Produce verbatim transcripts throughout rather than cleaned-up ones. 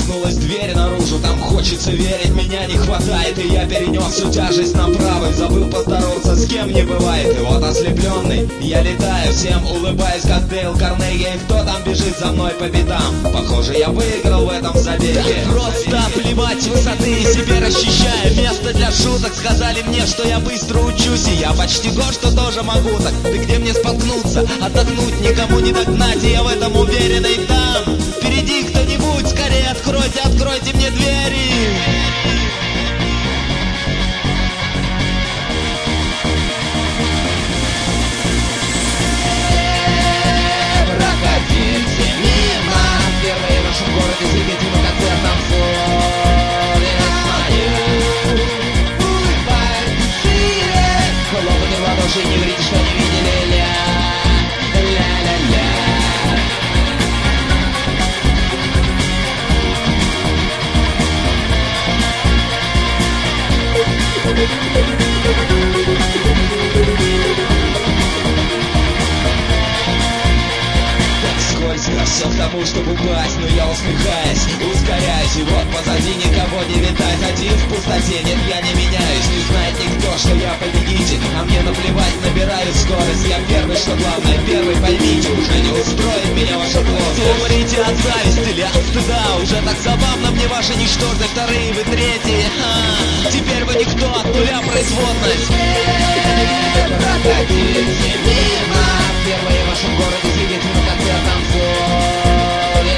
Распахнулась дверь наружу, там хочется верить, меня не хватает. И я перенес всю тяжесть на правый, забыл поздороваться, с кем не бывает. И вот ослепленный, я летаю, всем улыбаясь, как Дейл Карнеги. И кто там бежит за мной по пятам? Похоже, я выиграл в этом забеге. Да просто плевать с высоты и себе расчищая место для шуток. Сказали мне, что я быстро учусь, и я почти год, что тоже могу так. Ты где мне споткнуться, отдохнуть, никому не догнать, и я в этом уверен. И там впереди кто-нибудь, скорее откройте, откройте мне двери. Проходите мимо, впервые в вашем городе сидите на концертном фоне. Улыбайтесь шире, хлопайте в ладоши, не говорите, что не видели. Ля, ля-ля-ля. Скользко, все к тому, чтобы упасть, но я усмехаюсь, ускоряюсь, и вот позади никого не витает. Один в пустоте, нет, я не меняюсь, не знает никто, что я победитель, а мне наплевать, набираю скорость. Я первый, что главное, первый, поймите, уже не устроит меня ваша плоскость. Умрите от зависти или от стыда, уже так забавно мне ваши ничтожные вторые, вы третьи. Ха, теперь вы никто, от нуля производность. Проходите мимо, впервые в вашем городе сидите на концертном фоне.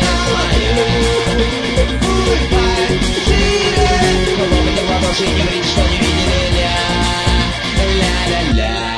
Улыбайтесь шире, хлопайте в ладоши и не говорите, что не видели. Ля, ля-ля-ля.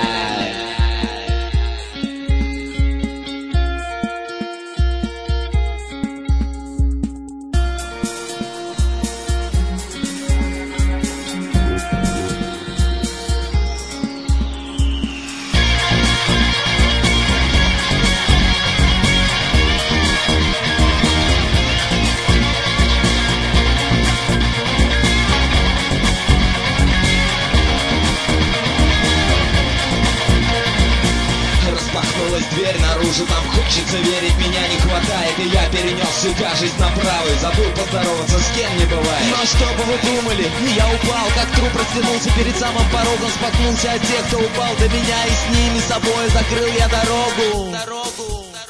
Распахнулась дверь наружу, там хочется верить, меня не хватает. И я перенес всю тяжесть на правый, забыл поздороваться, с кем не бывает. Но что бы вы думали, я упал, как труп растянулся перед самым порогом, споткнулся от тех, кто упал до меня, и с ними собой закрыл я дорогу. Дорогу.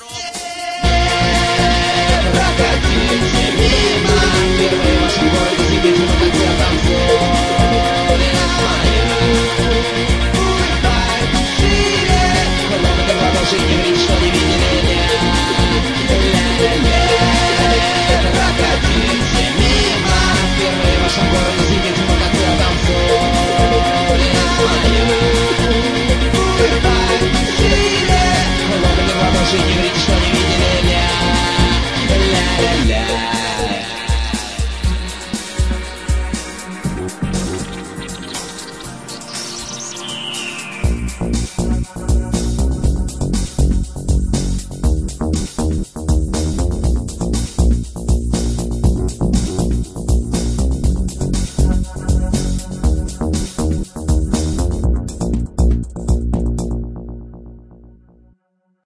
Проходите мимо, впервые в вашем городе сидите на концертном фоне. Улыбайтесь шире, хлопайте в ладоши, не говорите,